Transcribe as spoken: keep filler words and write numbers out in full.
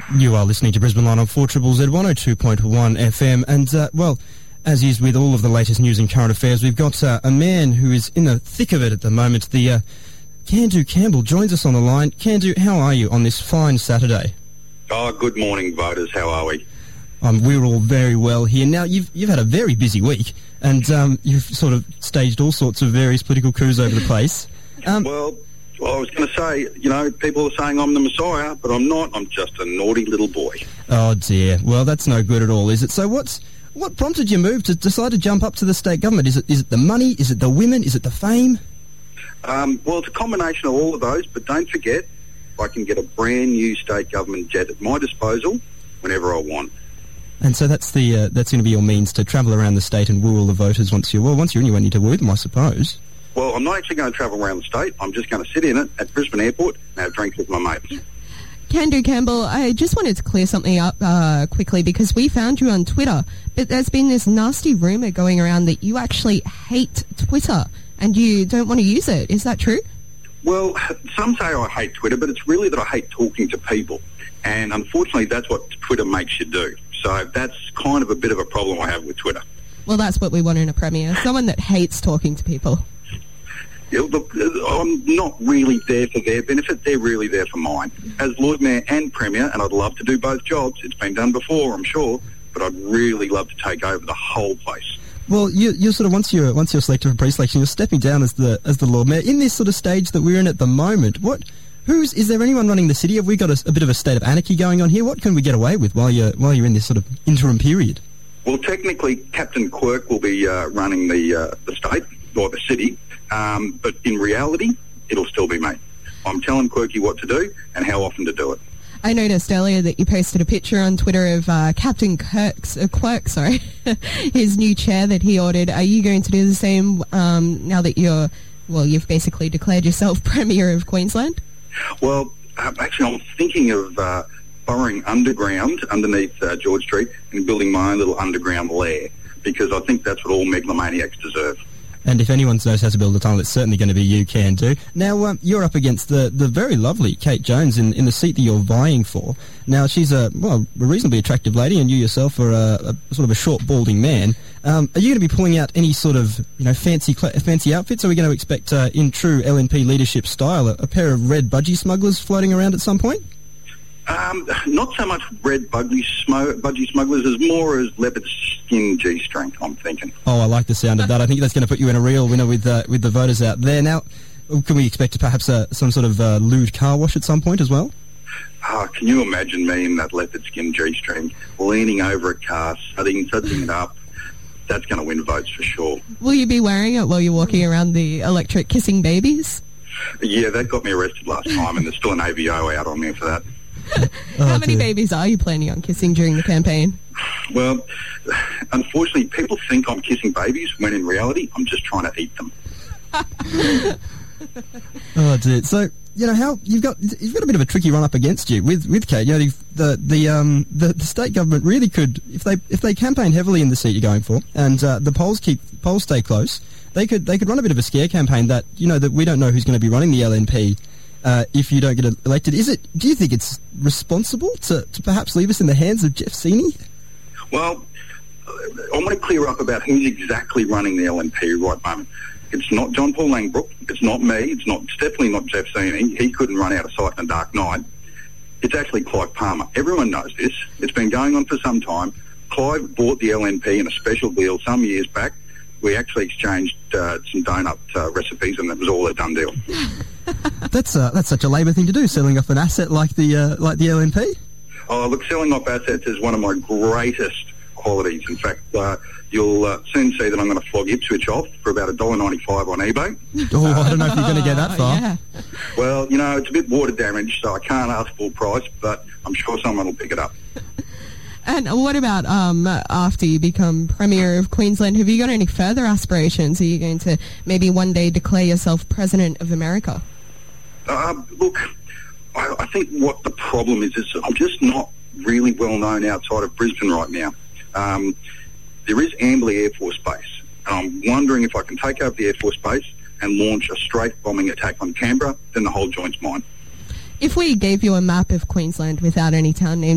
You are listening to Brisbane Line on four Z Z one oh two point one F M, and, uh, well, as is with all of the latest news and current affairs, we've got uh, a man who is in the thick of it at the moment. The uh, Candu Campbell joins us on the line. Candu, how are you on this fine Saturday? Oh, good morning, voters. How are we? Um, we're all very well here. Now, you've you've had a very busy week, and um, you've sort of staged all sorts of various political coups over the place. Um, well... Well, I was going to say, you know, people are saying I'm the Messiah, but I'm not. I'm just a naughty little boy. Oh, dear. Well, that's no good at all, is it? So what's what prompted your move to decide to jump up to the state government? Is it is it the money? Is it the women? Is it the fame? Um, well, it's a combination of all of those, but don't forget, I can get a brand new state government jet at my disposal whenever I want. And so that's the uh, that's going to be your means to travel around the state and woo all the voters once you're, well, once you're in, you need to woo them, I suppose. Well, I'm not actually going to travel around the state. I'm just going to sit in it at Brisbane Airport and have drinks with my mates. Candu Campbell, I just wanted to clear something up uh, quickly because we found you on Twitter, but there's been this nasty rumour going around that you actually hate Twitter and you don't want to use it. Is that true? Well, some say I hate Twitter, but it's really that I hate talking to people. And unfortunately, that's what Twitter makes you do. So that's kind of a bit of a problem I have with Twitter. Well, that's what we want in a Premier, someone that hates talking to people. Yeah, look, I'm not really there for their benefit. They're really there for mine. As Lord Mayor and Premier, and I'd love to do both jobs. It's been done before, I'm sure, but I'd really love to take over the whole place. Well, you you sort of once you're once you're selected for pre-selection, you're stepping down as the as the Lord Mayor in this sort of stage that we're in at the moment. What, who's is there anyone running the city? Have we got a, a bit of a state of anarchy going on here? What can we get away with while you're while you're in this sort of interim period? Well, technically, Captain Quirk will be uh, running the uh, the state or the city. Um, but in reality, it'll still be me. I'm telling Quirky what to do and how often to do it. I noticed earlier that you posted a picture on Twitter of uh, Captain Kirk's, uh, Quirk, sorry, his new chair that he ordered. Are you going to do the same um, now that you're, well, you've basically declared yourself Premier of Queensland? Well, uh, actually, I'm thinking of uh, burrowing underground underneath uh, George Street and building my own little underground lair because I think that's what all megalomaniacs deserve. And if anyone knows how to build a tunnel, it's certainly going to be you, Candu. Now, um, you're up against the, the very lovely Kate Jones in, in the seat that you're vying for. Now, she's a, well, a reasonably attractive lady, and you yourself are a, a sort of a short, balding man. Um, are you going to be pulling out any sort of, you know, fancy fancy outfits? Are we going to expect, uh, in true L N P leadership style, a, a pair of red budgie smugglers floating around at some point? Um, not so much red budgie, smo- budgie smugglers as more as leopard skin G-string, I'm thinking. Oh, I like the sound of that. I think that's going to put you in a real winner with uh, with the voters out there. Now, can we expect perhaps uh, some sort of uh, lewd car wash at some point as well? Oh, can you imagine me in that leopard skin G-string, leaning over a car, setting, setting it up? That's going to win votes for sure. Will you be wearing it while you're walking around the electric kissing babies? Yeah, that got me arrested last time, and there's still an A V O out on me for that. How oh, many dear. babies are you planning on kissing during the campaign? Well, unfortunately, people think I'm kissing babies when in reality, I'm just trying to eat them. Oh, dear. So, you know, how you've got you've got a bit of a tricky run up against you with, with Kate. You know, the the um the, the state government really could, if they if they campaign heavily in the seat you're going for, and uh, the polls keep polls stay close, they could they could run a bit of a scare campaign that, you know, that we don't know who's going to be running the L N P. Uh, if you don't get elected, is it? Do you think it's responsible to, to perhaps leave us in the hands of Jeff Seeney? Well, I want to clear up about who's exactly running the L N P right at the moment. It's not John Paul Langbrook. It's not me. It's not. It's definitely not Jeff Seeney. He couldn't run out of sight in a dark night. It's actually Clive Palmer. Everyone knows this. It's been going on for some time. Clive bought the L N P in a special deal some years back. We actually exchanged uh, some donut uh, recipes, and that was all a done deal. That's uh, that's such a Labor thing to do, selling off an asset like the uh, like the L N P. Oh, look, selling off assets is one of my greatest qualities. In fact, uh, you'll uh, soon see that I'm going to flog Ipswich off for about one dollar ninety-five on eBay. Oh, I don't know if you're going to get that far. Yeah. Well, you know, it's a bit water damaged, so I can't ask full price, but I'm sure someone will pick it up. And what about um, after you become Premier of Queensland? Have you got any further aspirations? Are you going to maybe one day declare yourself President of America? Uh, look, I, I think what the problem is is I'm just not really well known outside of Brisbane right now. Um, there is Amberley Air Force Base, and I'm wondering if I can take over the Air Force Base and launch a strafe bombing attack on Canberra, then the whole joint's mine. If we gave you a map of Queensland without any town names,